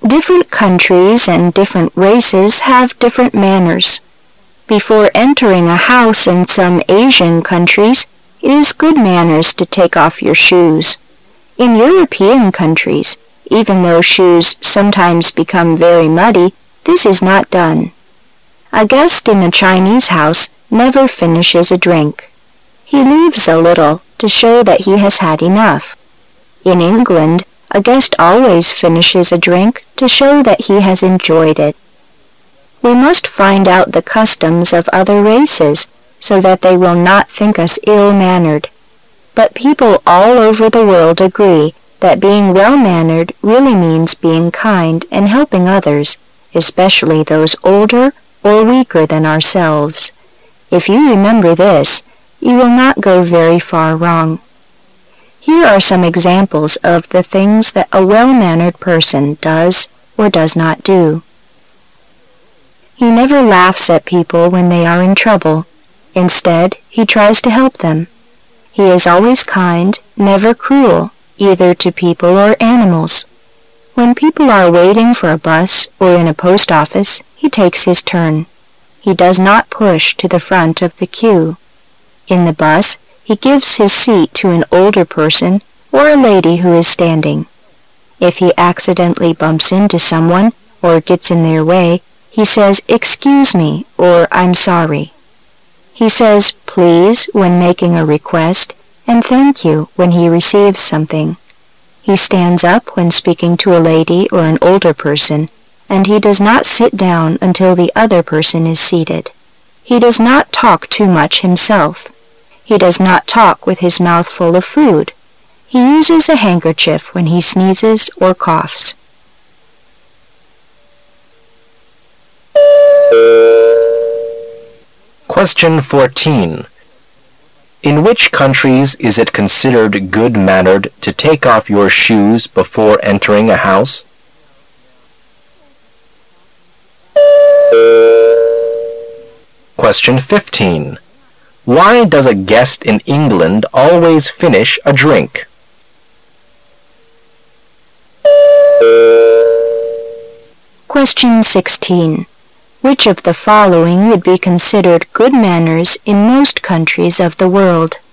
Different countries and different races have different manners. Before entering a house in some Asian countries, it is good manners to take off your shoes. In European countries, even though shoes sometimes become very muddy, this is not done. A guest in a Chinese house never finishes a drink. He leaves a little to show that he has had enough. In England, a guest always finishes a drink to show that he has enjoyed it. We must find out the customs of other races so that they will not think us ill-mannered. But people all over the world agree that being well-mannered really means being kind and helping others, especially those older or weaker than ourselves. If you remember this, you will not go very far wrong. Here are some examples of the things that a well-mannered person does or does not do. He never laughs at people when they are in trouble. Instead, he tries to help them. He is always kind, never cruel, either to people or animals. When people are waiting for a bus or in a post office, he takes his turn. He does not push to the front of the queue. In the bus, he gives his seat to an older person or a lady who is standing. If he accidentally bumps into someone or gets in their way, he says, "Excuse me," or "I'm sorry." He says "please" when making a request and "thank you" when he receives something. He stands up when speaking to a lady or an older person, and he does not sit down until the other person is seated. He does not talk too much himself. He does not talk with his mouth full of food. He uses a handkerchief when he sneezes or coughs. Question 14. In which countries is it considered good-mannered to take off your shoes before entering a house? Question 15. Why does a guest in England always finish a drink? Question 16. Which of the following would be considered good manners in most countries of the world?